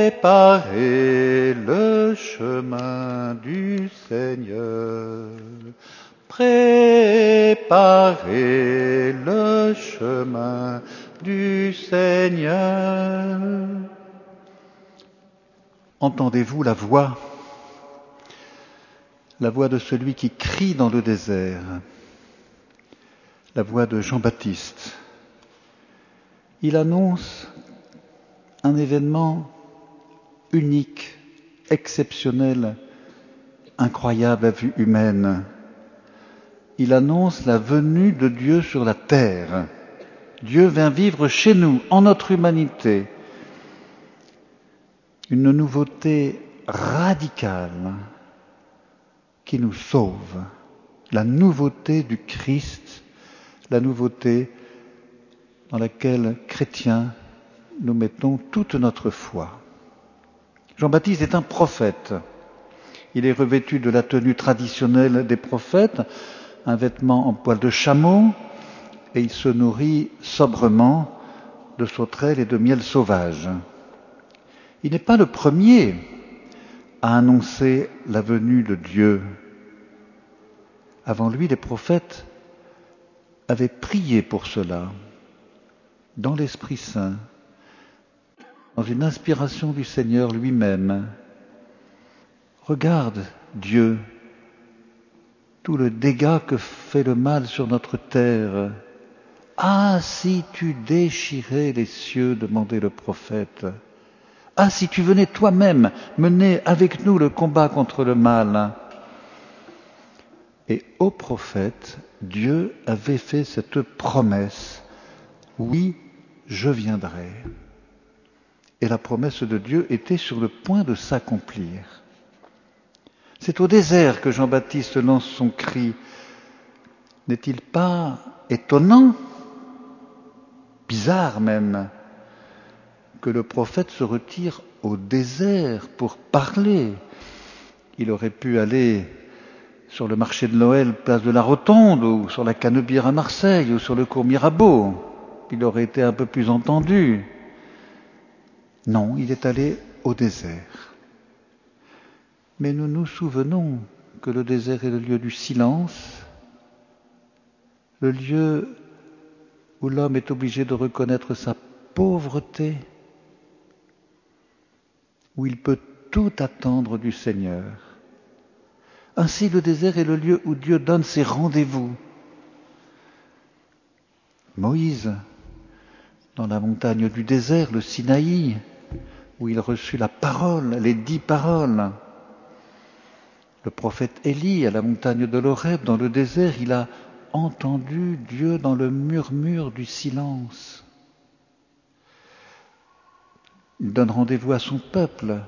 Préparez le chemin du Seigneur. Préparez le chemin du Seigneur. Entendez-vous la voix de celui qui crie dans le désert, la voix de Jean-Baptiste. Il annonce un événement unique, exceptionnel, incroyable à vue humaine. Il annonce la venue de Dieu sur la terre. Dieu vient vivre chez nous, en notre humanité. Une nouveauté radicale qui nous sauve. La nouveauté du Christ, la nouveauté dans laquelle, chrétiens, nous mettons toute notre foi. Jean-Baptiste est un prophète. Il est revêtu de la tenue traditionnelle des prophètes, un vêtement en poil de chameau, et il se nourrit sobrement de sauterelles et de miel sauvage. Il n'est pas le premier à annoncer la venue de Dieu. Avant lui, les prophètes avaient prié pour cela, dans l'Esprit Saint, dans une inspiration du Seigneur lui-même. Regarde, Dieu, tout le dégât que fait le mal sur notre terre. Ah, si tu déchirais les cieux, demandait le prophète. Ah, si tu venais toi-même mener avec nous le combat contre le mal. Et au prophète, Dieu avait fait cette promesse. Oui, je viendrai. Et la promesse de Dieu était sur le point de s'accomplir. C'est au désert que Jean-Baptiste lance son cri. N'est-il pas étonnant, bizarre même, que le prophète se retire au désert pour parler? Il aurait pu aller sur le marché de Noël, place de la Rotonde, ou sur la Canebière à Marseille, ou sur le cours Mirabeau. Il aurait été un peu plus entendu. Non, il est allé au désert. Mais nous nous souvenons que le désert est le lieu du silence, le lieu où l'homme est obligé de reconnaître sa pauvreté, où il peut tout attendre du Seigneur. Ainsi, le désert est le lieu où Dieu donne ses rendez-vous. Moïse, dans la montagne du désert, le Sinaï, où il reçut la parole, les 10 paroles. Le prophète Élie, à la montagne de l'Horeb, dans le désert, il a entendu Dieu dans le murmure du silence. Il donne rendez-vous à son peuple,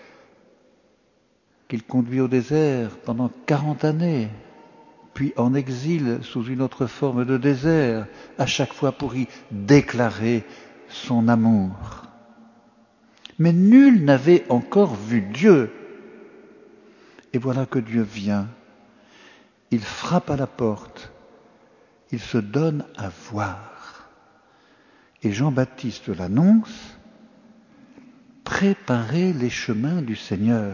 qu'il conduit au désert pendant 40 années, puis en exil sous une autre forme de désert, à chaque fois pour y déclarer son amour. Mais nul n'avait encore vu Dieu. Et voilà que Dieu vient. Il frappe à la porte. Il se donne à voir. Et Jean-Baptiste l'annonce. Préparez les chemins du Seigneur.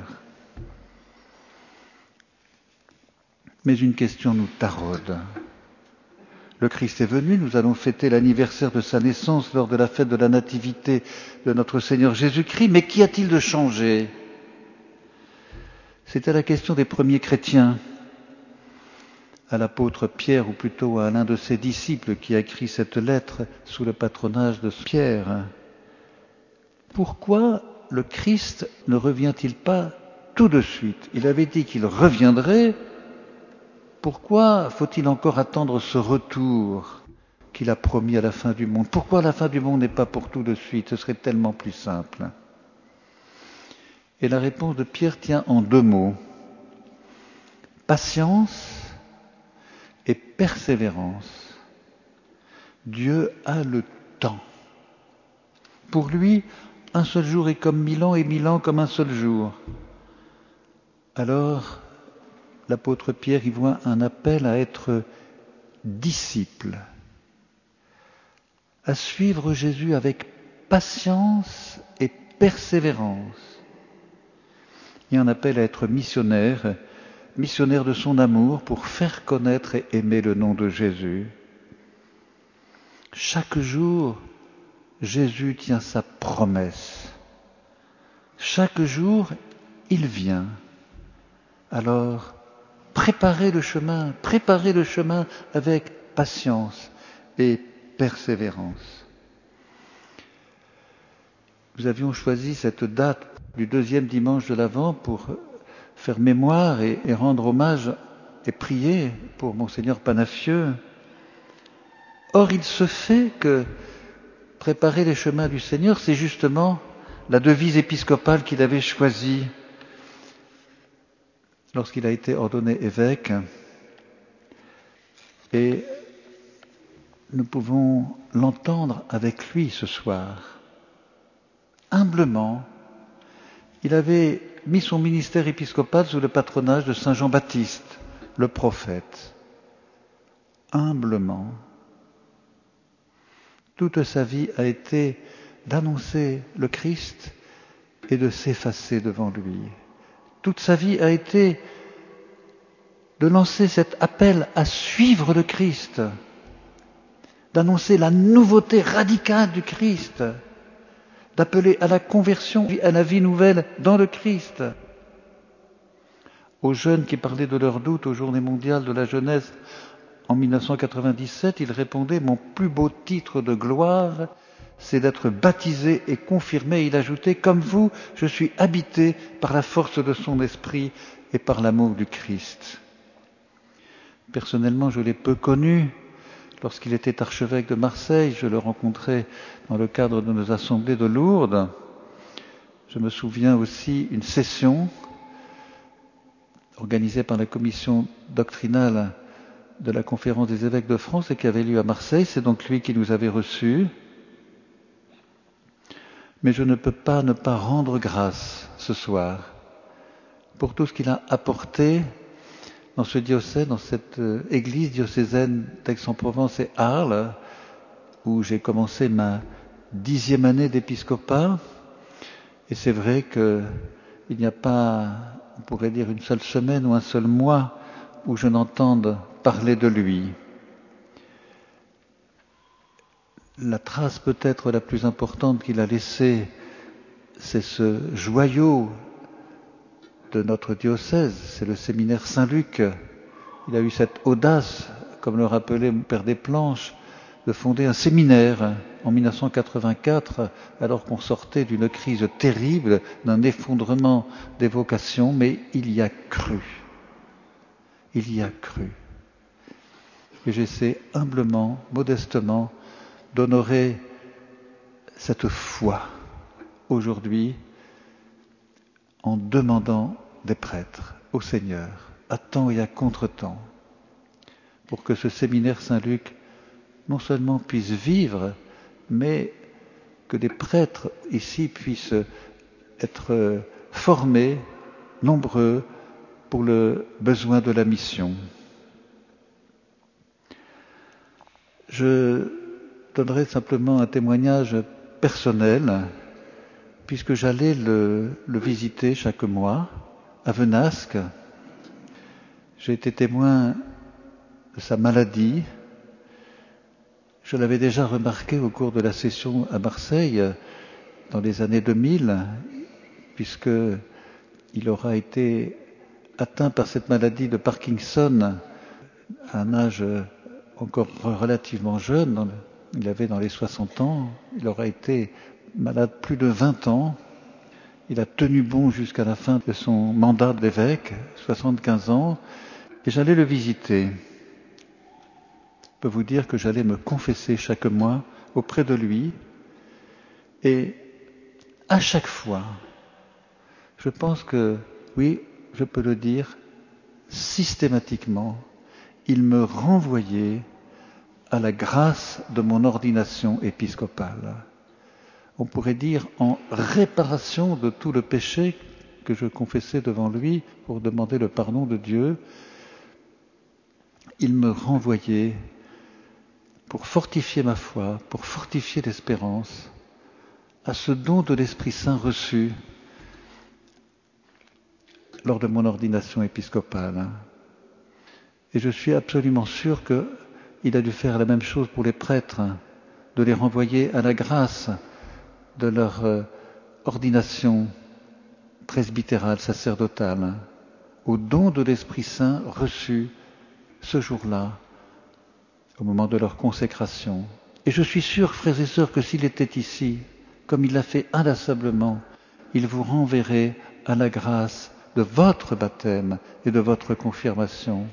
Mais une question nous taraude. Le Christ est venu, nous allons fêter l'anniversaire de sa naissance lors de la fête de la Nativité de notre Seigneur Jésus-Christ, mais qu'y a-t-il de changé? C'était la question des premiers chrétiens, à l'apôtre Pierre, ou plutôt à l'un de ses disciples qui a écrit cette lettre sous le patronage de Pierre. Pourquoi le Christ ne revient-il pas tout de suite? Il avait dit qu'il reviendrait. Pourquoi faut-il encore attendre ce retour qu'il a promis à la fin du monde? Pourquoi la fin du monde n'est pas pour tout de suite? Ce serait tellement plus simple. Et la réponse de Pierre tient en 2 mots. Patience et persévérance. Dieu a le temps. Pour lui, un seul jour est comme 1000 ans et 1000 ans comme un seul jour. Alors, l'apôtre Pierre y voit un appel à être disciple, à suivre Jésus avec patience et persévérance. Il y a un appel à être missionnaire de son amour pour faire connaître et aimer le nom de Jésus. Chaque jour, Jésus tient sa promesse. Chaque jour, il vient. Alors, préparez le chemin avec patience et persévérance. Nous avions choisi cette date du deuxième dimanche de l'Avent pour faire mémoire et rendre hommage et prier pour Monseigneur Panafieux. Or, il se fait que préparer les chemins du Seigneur, c'est justement la devise épiscopale qu'il avait choisie lorsqu'il a été ordonné évêque. Et nous pouvons l'entendre avec lui ce soir. Humblement, il avait mis son ministère épiscopal sous le patronage de Saint Jean-Baptiste, le prophète. Humblement. Toute sa vie a été d'annoncer le Christ et de s'effacer devant lui. Toute sa vie a été de lancer cet appel à suivre le Christ, d'annoncer la nouveauté radicale du Christ, d'appeler à la conversion, à la vie nouvelle dans le Christ. Aux jeunes qui parlaient de leurs doutes aux Journées mondiales de la jeunesse en 1997, il répondait « Mon plus beau titre de gloire, c'est d'être baptisé et confirmé. » Il ajoutait « Comme vous, je suis habité par la force de son esprit et par l'amour du Christ. » Personnellement, je l'ai peu connu. Lorsqu'il était archevêque de Marseille, je le rencontrais dans le cadre de nos assemblées de Lourdes. Je me souviens aussi une session organisée par la commission doctrinale de la Conférence des évêques de France et qui avait lieu à Marseille. C'est donc lui qui nous avait reçus. Mais je ne peux pas ne pas rendre grâce ce soir pour tout ce qu'il a apporté dans ce diocèse, dans cette église diocésaine d'Aix-en-Provence et Arles, où j'ai commencé ma 10e année d'épiscopat. Et c'est vrai qu'il n'y a pas, on pourrait dire, une seule semaine ou un seul mois où je n'entende parler de lui. La trace peut-être la plus importante qu'il a laissée, c'est ce joyau de notre diocèse, c'est le séminaire Saint-Luc. Il a eu cette audace, comme le rappelait mon père Desplanches, de fonder un séminaire en 1984, alors qu'on sortait d'une crise terrible, d'un effondrement des vocations, mais il y a cru. Il y a cru. Et j'essaie humblement, modestement, d'honorer cette foi aujourd'hui en demandant des prêtres au Seigneur, à temps et à contre-temps, pour que ce séminaire Saint-Luc non seulement puisse vivre, mais que des prêtres ici puissent être formés, nombreux, pour le besoin de la mission. Je donnerai simplement un témoignage personnel, puisque j'allais le visiter chaque mois à Venasque. J'ai été témoin de sa maladie. Je l'avais déjà remarqué au cours de la session à Marseille dans les années 2000, puisque il aura été atteint par cette maladie de Parkinson à un âge encore relativement jeune. Il avait dans les 60 ans. Il aura été malade plus de 20 ans. Il a tenu bon jusqu'à la fin de son mandat d'évêque, 75 ans, et j'allais le visiter. Je peux vous dire que j'allais me confesser chaque mois auprès de lui, et à chaque fois, je pense que, oui, je peux le dire, systématiquement, il me renvoyait à la grâce de mon ordination épiscopale. On pourrait dire en réparation de tout le péché que je confessais devant lui pour demander le pardon de Dieu. Il me renvoyait pour fortifier ma foi, pour fortifier l'espérance, à ce don de l'Esprit Saint reçu lors de mon ordination épiscopale. Et je suis absolument sûr qu'il a dû faire la même chose pour les prêtres, de les renvoyer à la grâce de leur ordination presbytérale, sacerdotale, au don de l'Esprit Saint reçu ce jour-là, au moment de leur consécration. Et je suis sûr, frères et sœurs, que s'il était ici, comme il l'a fait inlassablement, il vous renverrait à la grâce de votre baptême et de votre confirmation,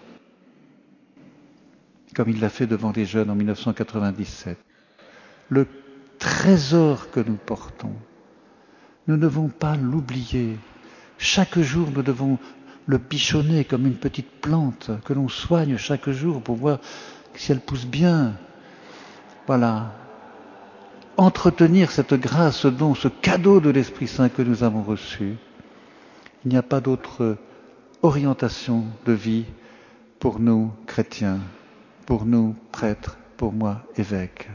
comme il l'a fait devant les jeunes en 1997. Le trésor que nous portons, nous ne devons pas l'oublier. Chaque jour, nous devons le bichonner comme une petite plante que l'on soigne chaque jour pour voir si elle pousse bien. Voilà. Entretenir cette grâce, ce don, ce cadeau de l'Esprit Saint que nous avons reçu. Il n'y a pas d'autre orientation de vie pour nous chrétiens, pour nous prêtres, pour moi évêque.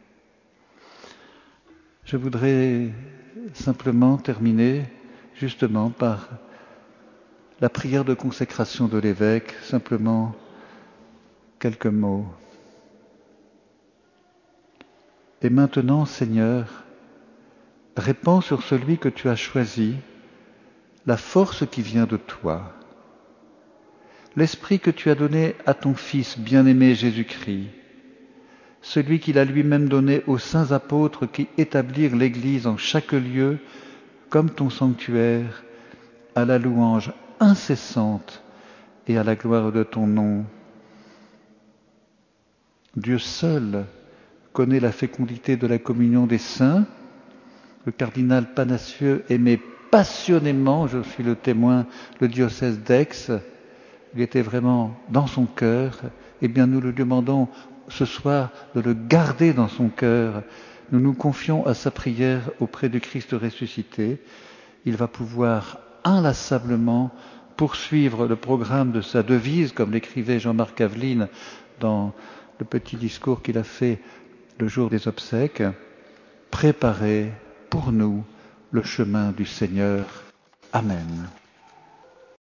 Je voudrais simplement terminer justement par la prière de consécration de l'évêque, simplement quelques mots. Et maintenant, Seigneur, répands sur celui que tu as choisi la force qui vient de toi, l'esprit que tu as donné à ton Fils bien-aimé Jésus-Christ, celui qu'il a lui-même donné aux saints apôtres qui établirent l'Église en chaque lieu comme ton sanctuaire, à la louange incessante et à la gloire de ton nom. Dieu seul connaît la fécondité de la communion des saints. Le cardinal Panassieux aimait passionnément, je suis le témoin, le diocèse d'Aix. Il était vraiment dans son cœur. Eh bien, nous lui demandons ce soir de le garder dans son cœur. Nous nous confions à sa prière auprès du Christ ressuscité. Il va pouvoir inlassablement poursuivre le programme de sa devise, comme l'écrivait Jean-Marc Aveline dans le petit discours qu'il a fait le jour des obsèques, préparer pour nous le chemin du Seigneur. Amen.